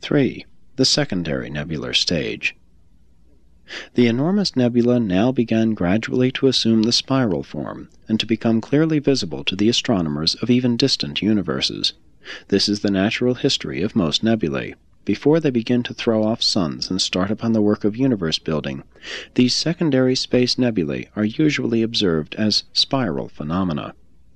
3. The secondary nebular stage. The enormous nebula now began gradually to assume the spiral form, and to become clearly visible to the astronomers of even distant universes. This is the natural history of most nebulae. Before they begin to throw off suns and start upon the work of universe-building, these secondary space nebulae are usually observed as spiral phenomena.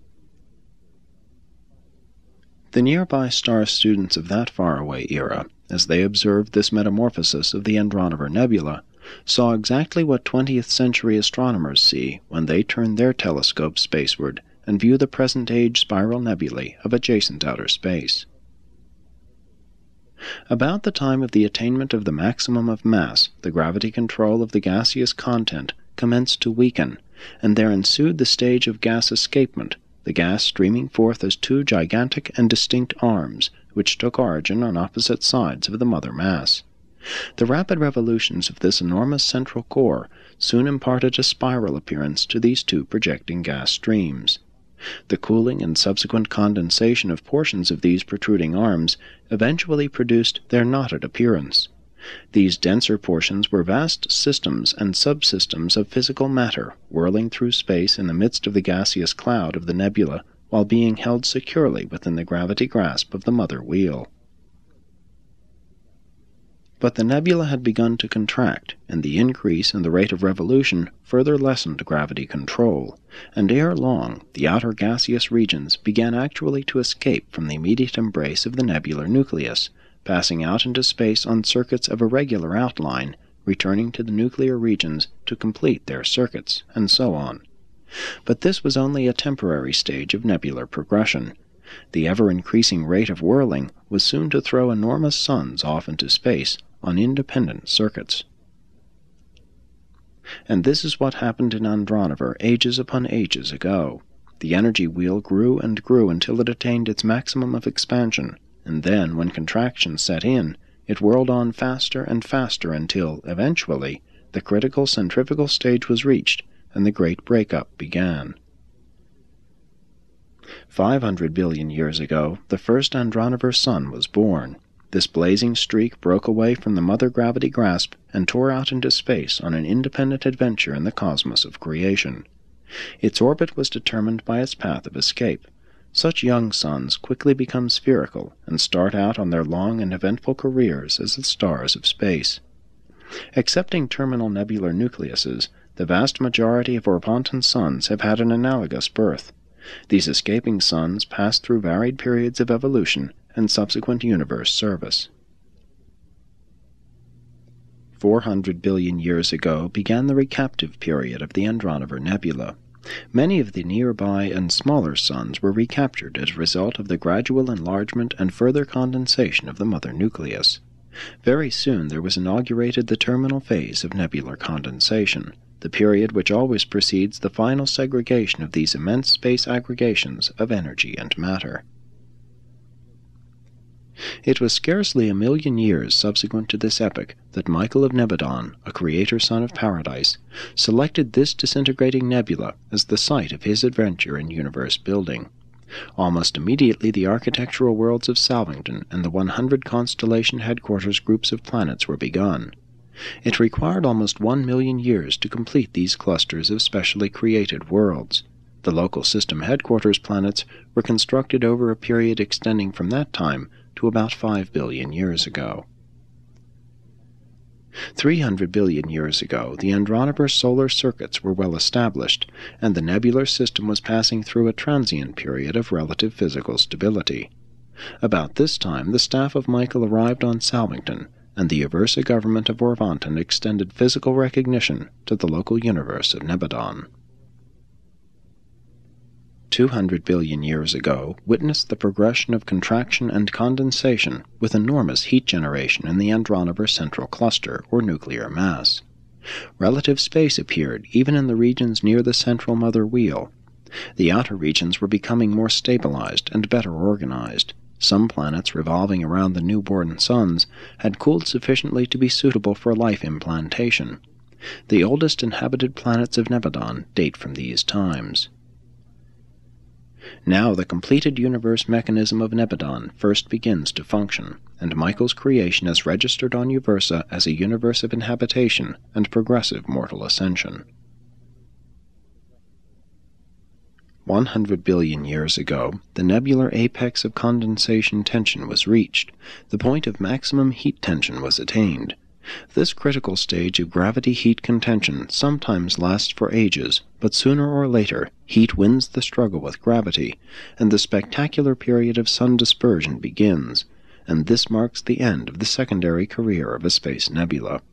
The nearby star students of that faraway era, as they observed this metamorphosis of the Andronover Nebula, saw exactly what 20th century astronomers see when they turn their telescopes spaceward and view the present-age spiral nebulae of adjacent outer space. About the time of the attainment of the maximum of mass, the gravity control of the gaseous content commenced to weaken, and there ensued the stage of gas escapement, the gas streaming forth as two gigantic and distinct arms, which took origin on opposite sides of the mother mass. The rapid revolutions of this enormous central core soon imparted a spiral appearance to these two projecting gas streams. The cooling and subsequent condensation of portions of these protruding arms eventually produced their knotted appearance. These denser portions were vast systems and subsystems of physical matter whirling through space in the midst of the gaseous cloud of the nebula while being held securely within the gravity grasp of the mother wheel. But the nebula had begun to contract, and the increase in the rate of revolution further lessened gravity control, and ere long the outer gaseous regions began actually to escape from the immediate embrace of the nebular nucleus, passing out into space on circuits of irregular outline, returning to the nuclear regions to complete their circuits, and so on. But this was only a temporary stage of nebular progression. The ever-increasing rate of whirling was soon to throw enormous suns off into space on independent circuits. And this is what happened in Andronover ages upon ages ago. The energy wheel grew and grew until it attained its maximum of expansion, and then, when contraction set in, it whirled on faster and faster until, eventually, the critical centrifugal stage was reached, and the great breakup began. 500 billion years ago, the first Andronover sun was born. This blazing streak broke away from the mother gravity grasp and tore out into space on an independent adventure in the cosmos of creation. Its orbit was determined by its path of escape. Such young suns quickly become spherical and start out on their long and eventful careers as the stars of space. Excepting terminal nebular nucleuses, the vast majority of Orvonton suns have had an analogous birth. These escaping suns pass through varied periods of evolution and subsequent universe service. 400 billion years ago began the recaptive period of the Andronover Nebula. Many of the nearby and smaller suns were recaptured as a result of the gradual enlargement and further condensation of the mother nucleus. Very soon there was inaugurated the terminal phase of nebular condensation, the period which always precedes the final segregation of these immense space aggregations of energy and matter. It was scarcely a million years subsequent to this epoch that Michael of Nebadon, a creator son of Paradise, selected this disintegrating nebula as the site of his adventure in universe building. Almost immediately the architectural worlds of Salvington and the 100 constellation headquarters groups of planets were begun. It required almost 1 million years to complete these clusters of specially created worlds. The local system headquarters planets were constructed over a period extending from that time to about 5 billion years ago. 300 billion years ago, the Andronover solar circuits were well established, and the nebular system was passing through a transient period of relative physical stability. About this time, the staff of Michael arrived on Salvington, and the Aversa government of Orvonton extended physical recognition to the local universe of Nebadon. 200 billion years ago witnessed the progression of contraction and condensation with enormous heat generation in the Andronover central cluster, or nuclear mass. Relative space appeared even in the regions near the central mother wheel. The outer regions were becoming more stabilized and better organized. Some planets revolving around the newborn suns had cooled sufficiently to be suitable for life implantation. The oldest inhabited planets of Nebadon date from these times. Now the completed universe mechanism of Nebadon first begins to function, and Michael's creation as registered on Uversa as a universe of inhabitation and progressive mortal ascension. 100 billion years ago, the nebular apex of condensation tension was reached. The point of maximum heat tension was attained. This critical stage of gravity-heat contention sometimes lasts for ages, but sooner or later, heat wins the struggle with gravity, and the spectacular period of sun dispersion begins, and this marks the end of the secondary career of a space nebula.